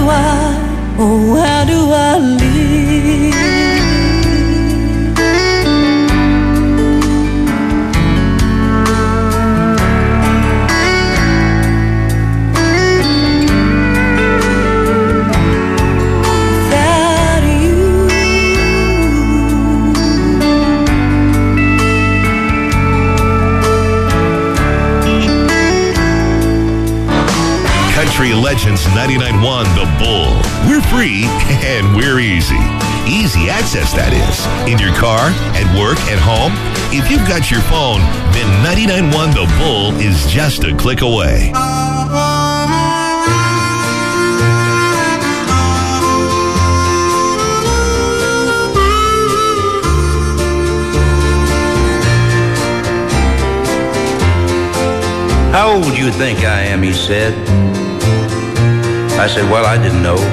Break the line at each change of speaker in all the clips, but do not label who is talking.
how do I live?
Country Legends 99.1 The Bull. We're free and we're easy. Easy access, that is. In your car, at work, at home. If you've got your phone, then 99.1 The Bull is just a click away.
How old do you think I am, he said. I said, well, I didn't know.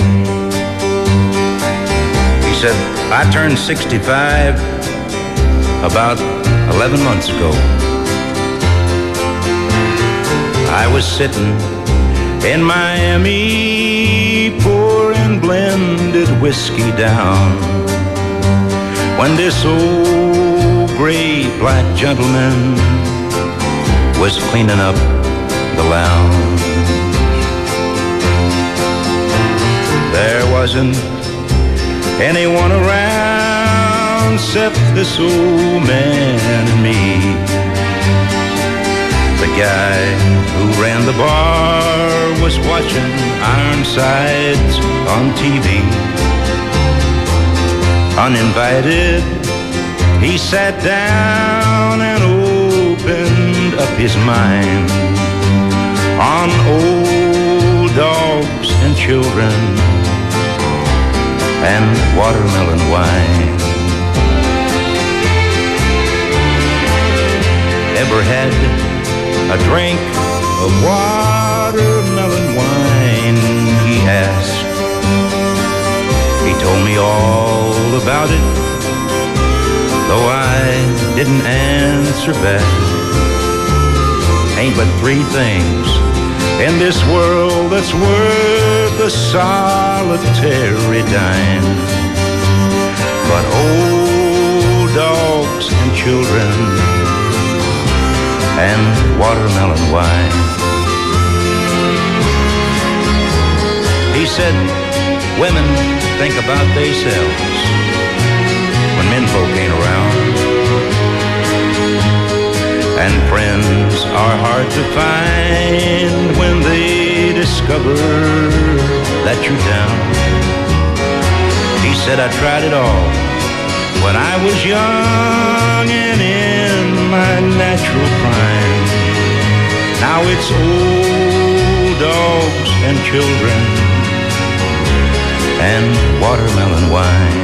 He said, I turned 65 about 11 months ago. I was sitting in Miami pouring blended whiskey down when this old gray black gentleman was cleaning up the lounge. There wasn't anyone around except this old man and me. The guy who ran the bar was watching Ironsides on TV. Uninvited, he sat down and opened up his mind on old dogs and children and watermelon wine. Ever had a drink of watermelon wine, he asked. He told me all about it, though I didn't answer back. Ain't but three things in this world that's worth a solitary dime, but old dogs and children and watermelon wine. He said, women think about themselves when menfolk ain't around, and friends are hard to find when they discover that you're down. He said, I tried it all when I was young and in my natural prime. Now it's old dogs and children and watermelon wine.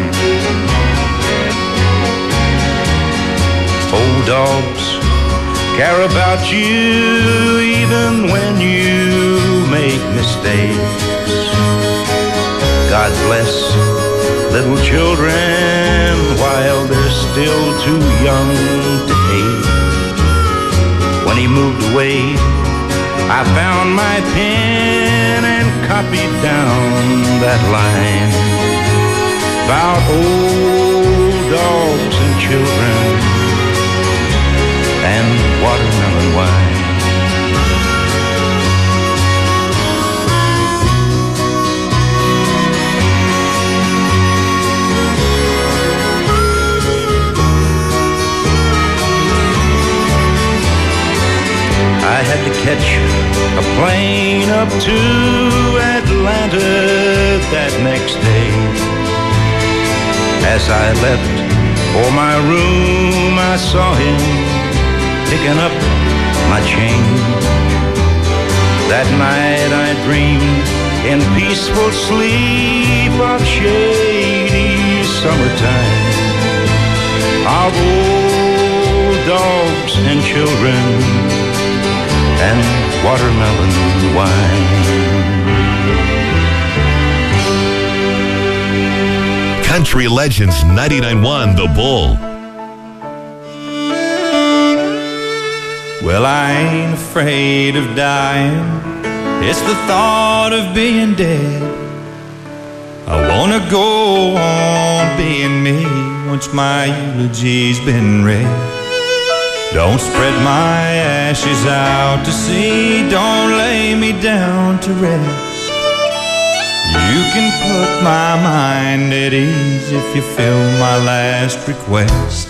Old dogs care about you even when you make mistakes. God bless little children while they're still too young to hate. When he moved away, I found my pen and copied down that line about old dogs and children and watermelon wine. I had to catch a plane up to Atlanta that next day. As I left for my room, I saw him picking up my change. That night I dreamed in peaceful sleep of shady summertime, of old dogs and children and watermelon wine.
Country Legends 99.1 The Bull.
Well, I ain't afraid of dying.
It's the thought of being dead. I wanna go on being me once my eulogy's been read. Don't spread my ashes out to sea, don't lay me down to rest. You can put my mind at ease if you fill my last request.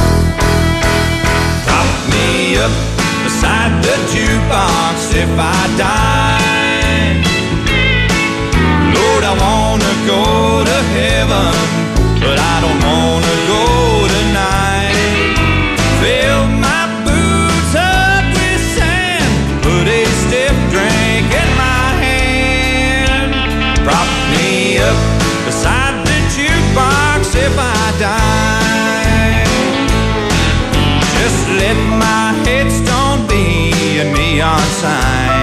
Prop me up beside the jukebox if I die. Lord, I wanna go to heaven, but I don't wanna go tonight. Fill my boots up with sand, put a stiff drink in my hand. Prop me up beside the jukebox if I die. Just let my headstone be a neon sign.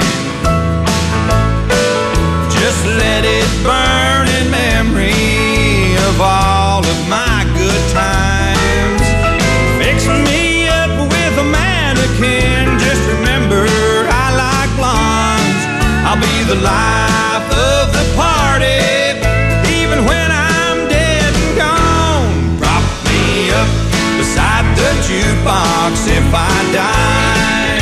Just let it burn in memory of all of my good times. Fix me up with a mannequin. Just remember I like blondes. I'll be the life of the party, even when I'm dead and gone. Prop me up beside the jukebox if I die.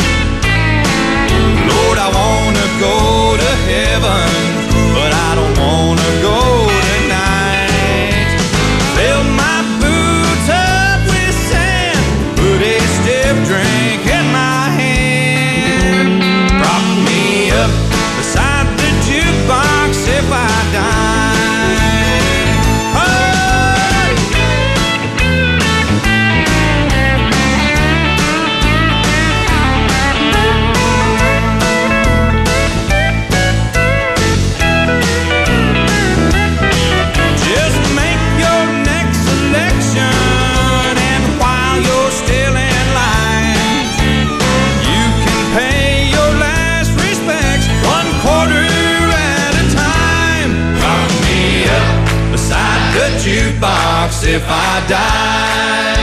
Lord, I wanna go to heaven, but I don't wanna go tonight. Fill my boots up with sand, put a stiff drink in my hand. Prop me up beside the jukebox if I die. Oh! Just make your next selection, and while you're still in line, you can pay your last respects 1/4 at a time. Prop me up beside the jukebox if I die.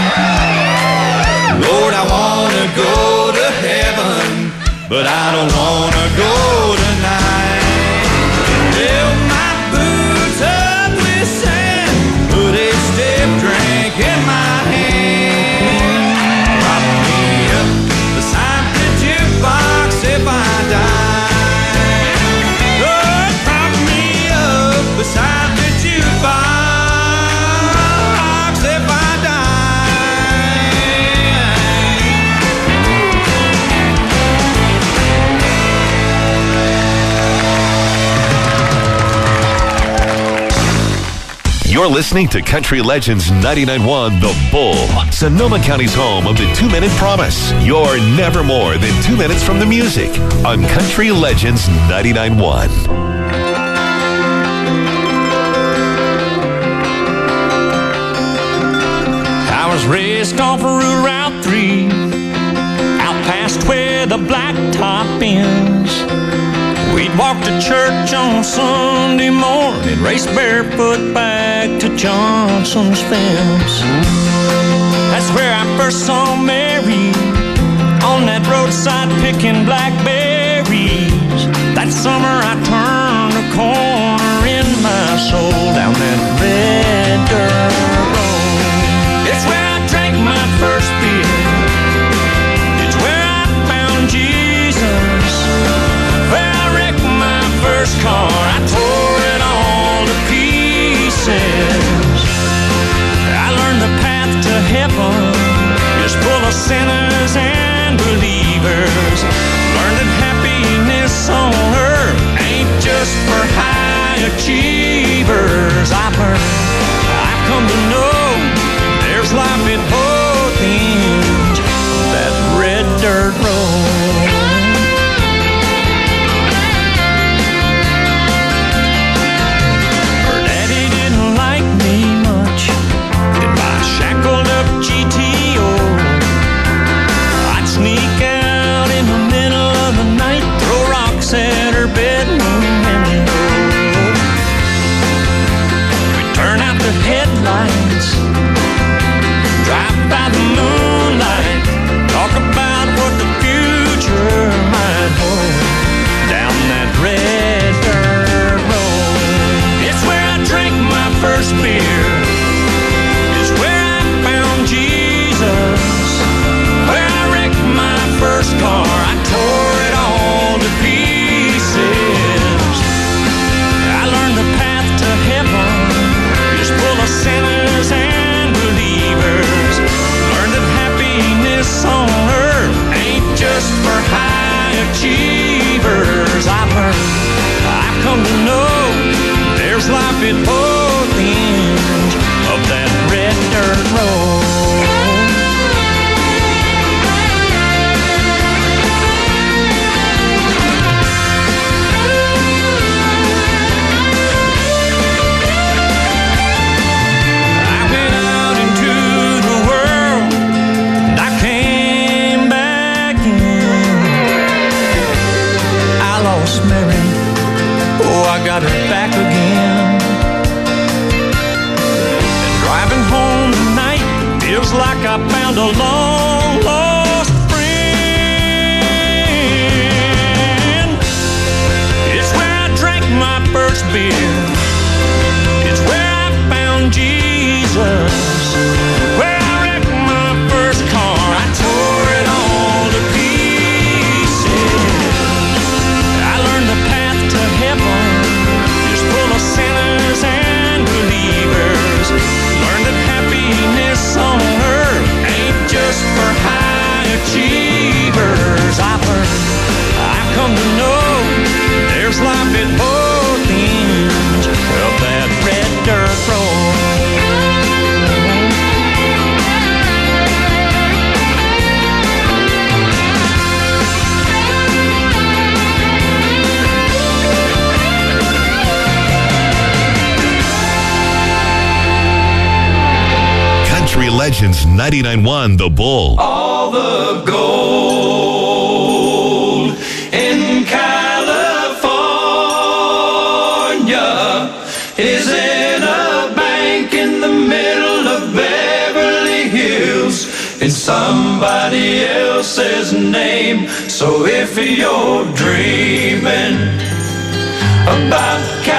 Lord, I wanna go to heaven, but I don't wanna go tonight. Fill my boots up with sand, put a stiff drink in my hand. Prop me up beside the jukebox if I die. Lord, prop me up beside the jukebox if I
You're listening to Country Legends 99.1 The Bull, Sonoma County's home of the 2-Minute Promise. You're never more than 2 minutes from the music on Country Legends 99.1.
I was raised off of Route 3, out past where the blacktop ends. We'd walk to church on Sunday morning, race barefoot back to Johnson's fence. That's where I first saw Mary, on that roadside picking blackberries. That summer I turned a corner in my soul down that red dirt road. It's where I drank my first beer. It's where I found Jesus. Where I wrecked my first car, I tore it all to pieces. I learned the path to heaven is full of sinners and believers. Learned that happiness on earth ain't at both ends of that red dirt road. I went out into the world and I came back in. I lost Mary, oh, I got her back again. And driving home tonight feels like I found a long lost friend. It's where I drank my first beer. It's where I found Jesus. Where I wrecked my first car. I tore it all to pieces. I learned the path to heaven is full of sinners and believers. Learned that happiness on earth ain't just for high achievers. I've come to know there's life at both ends of that red dirt road.
Country Legends 99.1 The Bull.
All the gold in California is in a bank in the middle of Beverly Hills in somebody else's name. So if you're dreaming about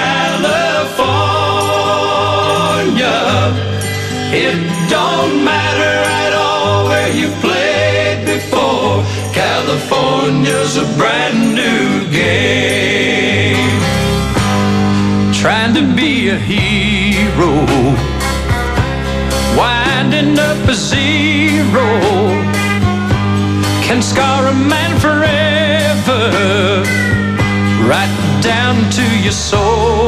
California, it don't matter at all where you played before. California's a brand new game. Trying to be a hero, winding up a zero, can scar a man forever, right down to your soul.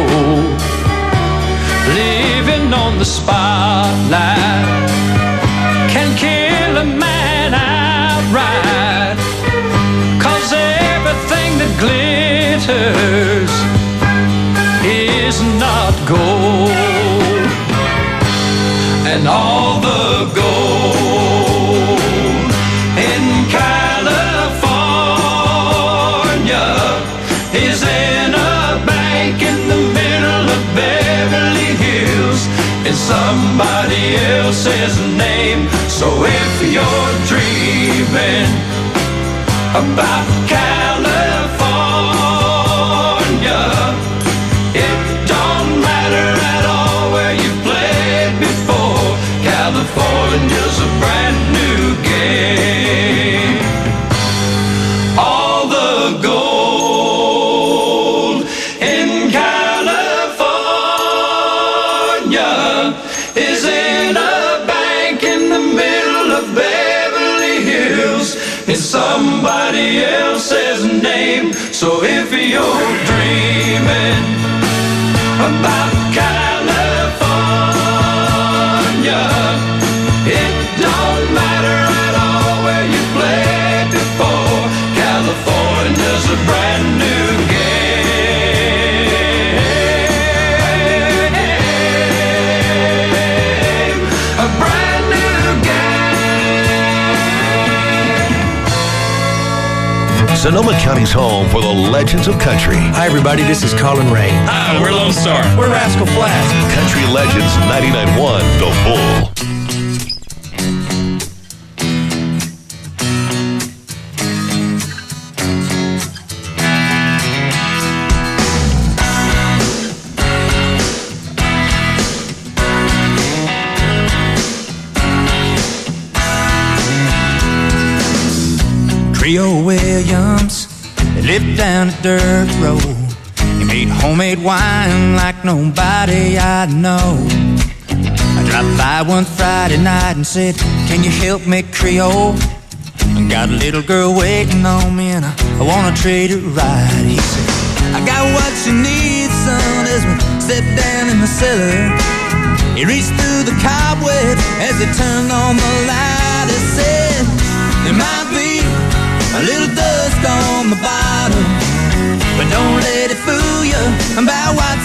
Living on the spotlight can kill a man outright. 'Cause everything that glitters is not gold. And all the gold in California is in a bank in the middle of Beverly Hills in somebody else's name. So if you're dreaming about California, it don't matter at all where you played before. California's a brand new game. All the gold in California is in a bank in the middle of Beverly Hills in somebody else's name. So if you're dreaming about California, it don't matter at all where you played before. California's a brand new game. A brand new game.
Sonoma County's home for the legends of country.
Hi, everybody. This is Colin Ray.
Hi, we're Lone Star.
We're Rascal Flatts.
Country Legends 99.1 The Bull.
Creole Williams, they lived down a dirt road. He made homemade wine like nobody I know. I dropped by one Friday night and said, can you help me, Creole? I got a little girl waiting on me and I wanna treat her right. He said, I got what you need, son, as we stepped down in the cellar. He reached through the cobweb as he turned on the light. He said, there might be a little dust on the bottom, but don't let it fool you about what's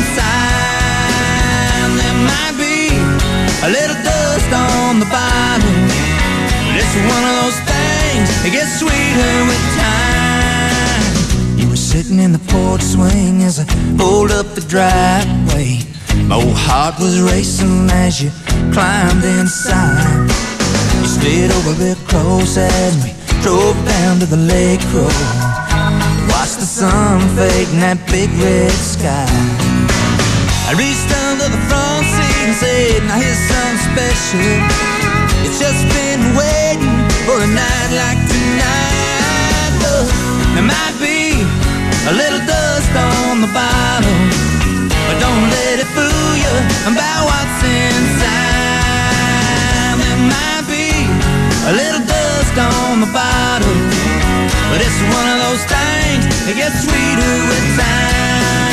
inside. There might be a little dust on the bottom, but it's one of those things that gets sweeter with time. You were sitting in the porch swing as I pulled up the driveway. My old heart was racing as you climbed inside. You slid over real close as we drove down to the lake road. Watched the sun fade in that big red sky. I reached under the front seat and said, now here's something special. It's just been waiting for a night like tonight. Look, there might be a little dust on the bottom, but don't let it fool you about what's inside. There might be a little dust on the bottom, but it's one of those things that gets sweeter with time.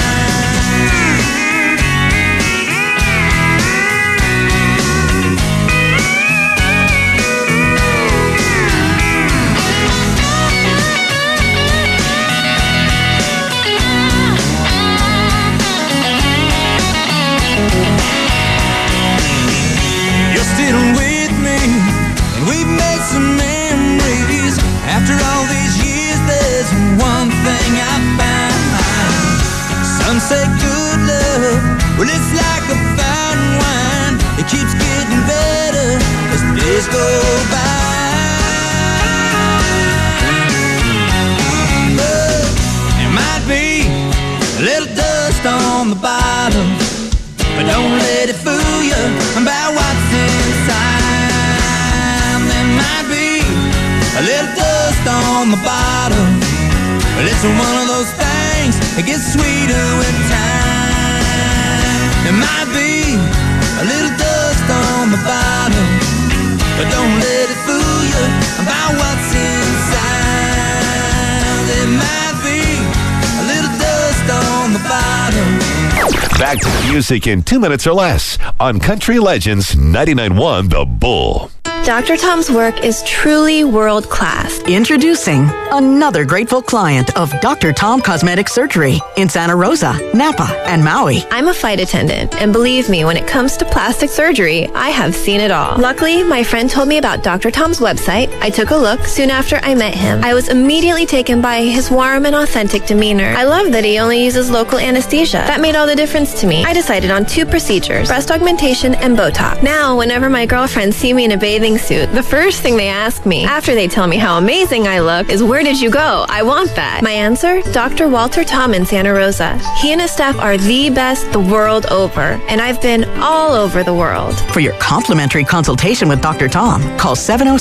You're still with me, and we've made some memories. After all these years, there's one thing I found. Some say good love, well, it's like a fine wine. It keeps getting better as the days go by. But there might be a little dust on the bottom, but don't let it fool you about what's inside. There might be a little dust on the bottom, but it's one of those things that gets sweeter with time. There might be a little dust on the bottom, but don't let it fool you about what's inside. There might be a little dust on the bottom.
Back to the music in 2 minutes or less on Country Legends 99.1 The Bull.
Dr. Tom's work is truly world class.
Introducing another grateful client of Dr. Tom Cosmetic Surgery in Santa Rosa, Napa, and Maui.
I'm a flight attendant, and believe me, when it comes to plastic surgery, I have seen it all. Luckily, my friend told me about Dr. Tom's website. I took a look soon after I met him. I was immediately taken by his warm and authentic demeanor. I love that he only uses local anesthesia. That made all the difference to me. I decided on 2 procedures, breast augmentation and Botox. Now, whenever my girlfriends see me in a bathing suit, the first thing they ask me, after they tell me how amazing I look, is where did you go? I want that. My answer? Dr. Walter Tom in Santa Rosa. He and his staff are the best the world over, and I've been all over the world.
For your complimentary consultation with Dr. Tom, call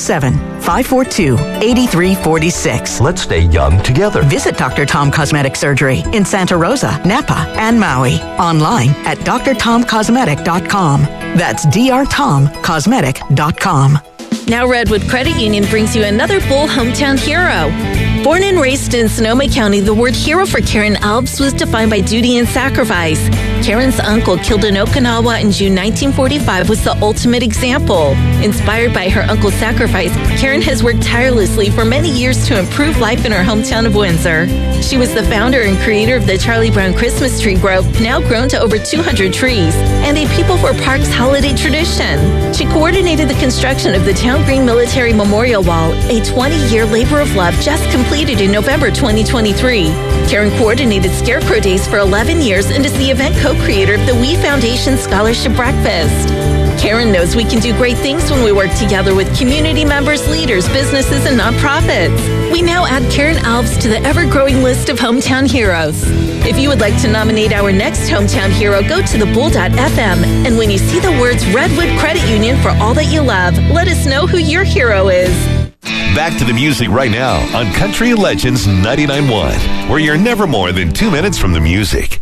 707-542-8346.
Let's stay young together.
Visit Dr. Tom Cosmetic Surgery in Santa Rosa, Napa, and Maui. Online at drtomcosmetic.com. That's drtomcosmetic.com.
Now Redwood Credit Union brings you another Bull hometown hero. Born and raised in Sonoma County, the word hero for Karen Alves was defined by duty and sacrifice. Karen's uncle, killed in Okinawa in June 1945, was the ultimate example. Inspired by her uncle's sacrifice, Karen has worked tirelessly for many years to improve life in her hometown of Windsor. She was the founder and creator of the Charlie Brown Christmas Tree Grove, now grown to over 200 trees, and a People for Parks holiday tradition. She coordinated the construction of the Town Green Military Memorial Wall, a 20-year labor of love just completed in November 2023. Karen coordinated Scarecrow Days for 11 years and is the event co-creator of the We Foundation Scholarship Breakfast. Karen knows we can do great things when we work together with community members, leaders, businesses, and nonprofits. We now add Karen Alves to the ever-growing list of hometown heroes. If you would like to nominate our next hometown hero, go to thebull.fm, and when you see the words Redwood Credit Union for all that you love, let us know who your hero is.
Back to the music right now on Country Legends 99.1, where you're never more than 2 minutes from the music.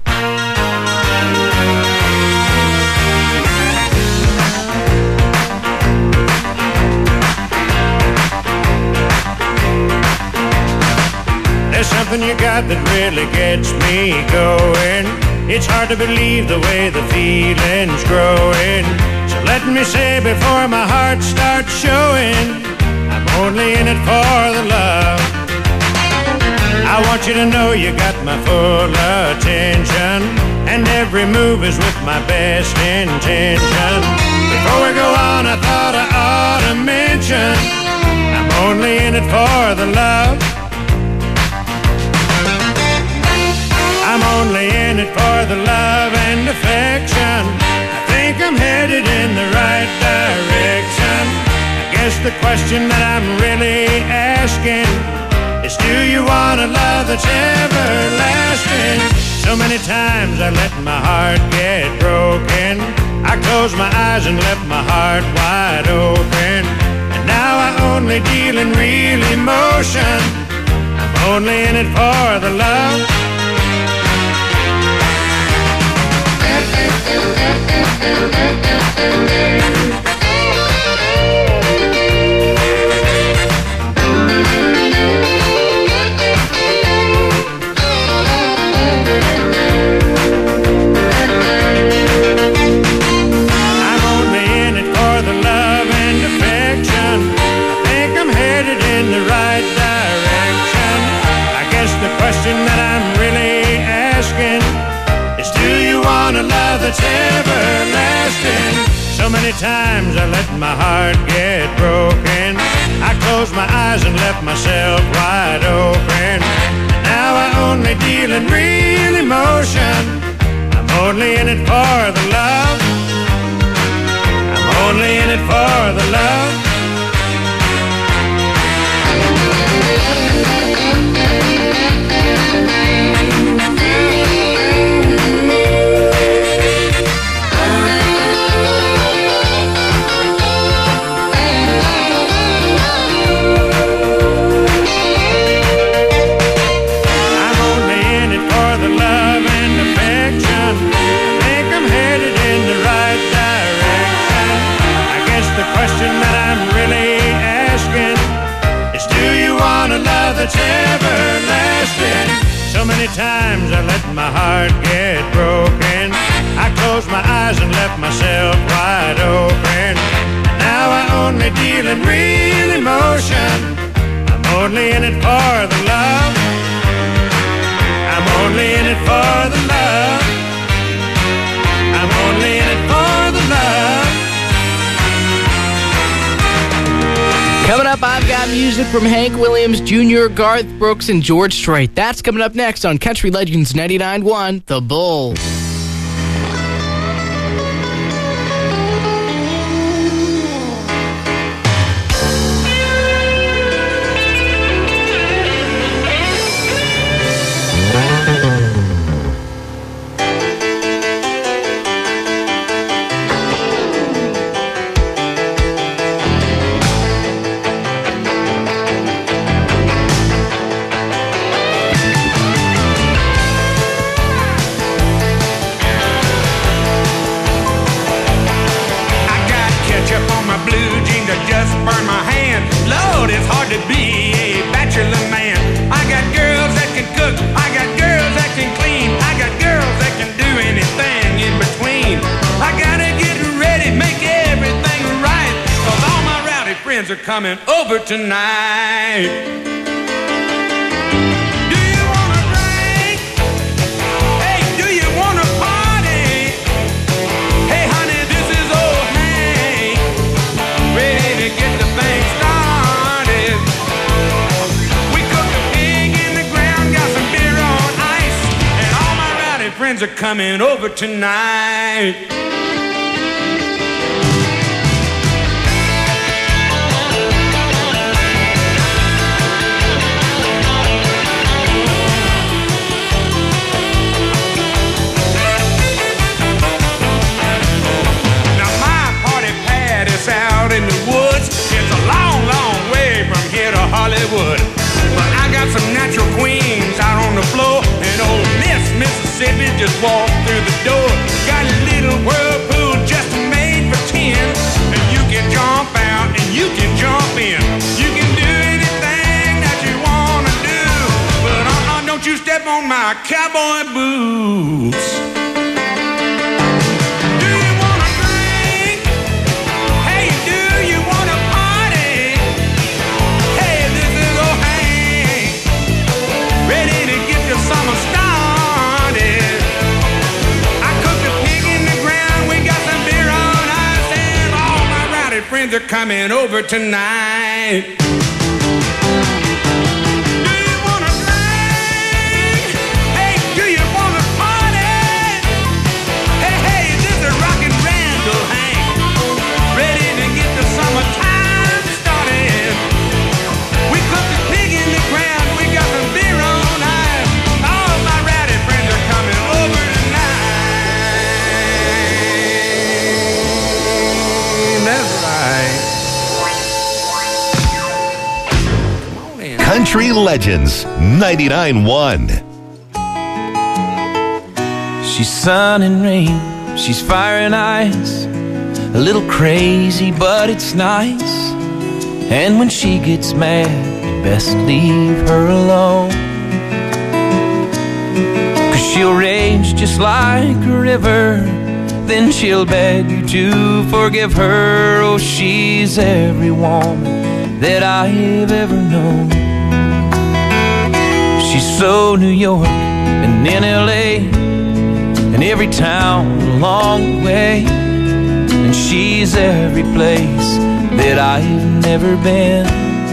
There's something you got that really gets me going. It's hard to believe the way the feeling's growing. So let me say before my heart starts showing, I'm only in it for the love. I want you to know you got my full attention, and every move is with my best intention. Before we go on, I thought I ought to mention, I'm only in it for the love. I'm only in it for the love and affection. I think I'm headed in the right direction. I guess the question that I'm really asking is, do you want a love that's everlasting? So many times I let my heart get broken. I closed my eyes and left my heart wide open. And now I only deal in real emotion. I'm only in it for the love. That's everlasting. So many times I let my heart get broken. I closed my eyes and left myself wide open. Now I only deal in real emotion. I'm only in it for the love. I'm only in it for the love. That's everlasting. So many times I let my heart get broken. I closed my eyes and left myself wide open. Now I only deal in real emotion. I'm only in it for the love. I'm only in it for the love. I'm only in it for the love.
Coming up, I've got music from Hank Williams Jr., Garth Brooks, and George Strait. That's coming up next on Country Legends 99.1, The Bull.
Are coming over tonight. Do you wanna drink? Hey, do you wanna party? Hey, honey, this is old Hank, ready to get the thing started. We cooked a pig in the ground, got some beer on ice, and all my rowdy friends are coming over tonight. Out in the woods, it's a long, long way from here to Hollywood. But I got some natural queens out on the floor, and old Miss Mississippi just walked through the door. Got a little world my cowboy boots. Do you wanna drink? Hey, do you wanna party? Hey, this is old Hank, ready to get the summer started. I cooked a pig in the ground, we got some beer on ice, and all my rowdy friends are coming over tonight.
Country Legends 99.1.
She's sun and rain, she's fire and ice, a little crazy but it's nice. And when she gets mad, you best leave her alone, 'cause she'll rage just like a river, then she'll beg you to forgive her. Oh, she's every woman that I've ever known. She's so New York and in LA and every town along the way, and she's every place that I've never been.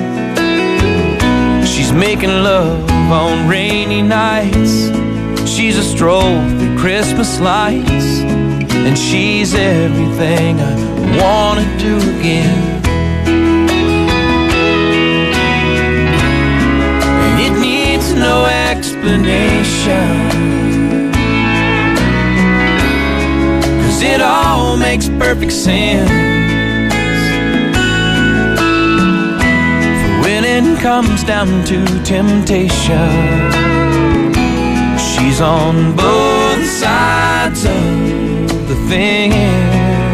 She's making love on rainy nights, she's a stroll through Christmas lights, and she's everything I wanna do again. No explanation, 'cause it all makes perfect sense. For when it comes down to temptation, she's on both sides of the fence.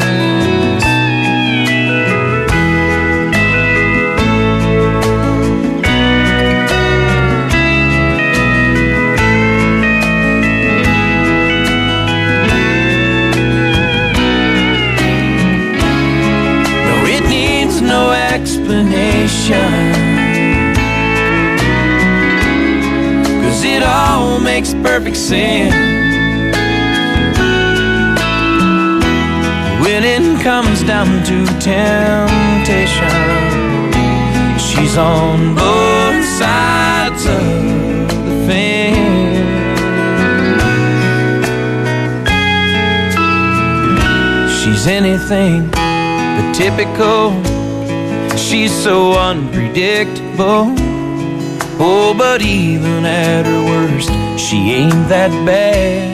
Explanation, 'cause it all makes perfect sense. When it comes down to temptation, she's on both sides of the fence. She's anything but typical, she's so unpredictable. Oh, but even at her worst, she ain't that bad.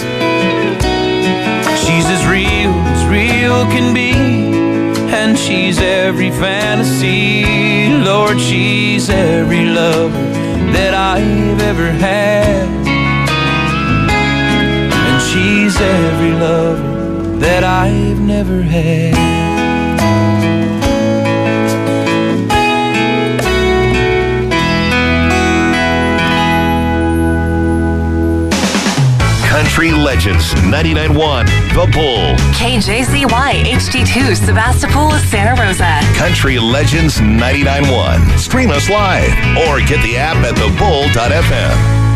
She's as real can be, and she's every fantasy. Lord, she's every lover that I've ever had, and she's every lover that I've never had.
Country Legends 99.1 The Bull.
KJZY HD2 Sebastopol, Santa Rosa.
Country Legends 99.1. Stream us live or get the app at thebull.fm.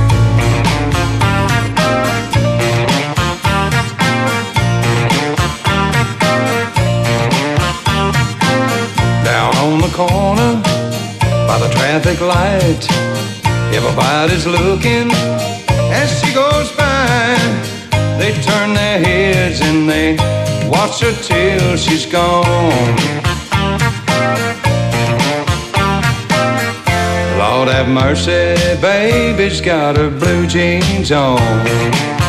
Down on the corner by the traffic light, everybody's looking as she goes by. They turn their heads and they watch her till she's gone. Lord have mercy, baby's got her blue jeans on.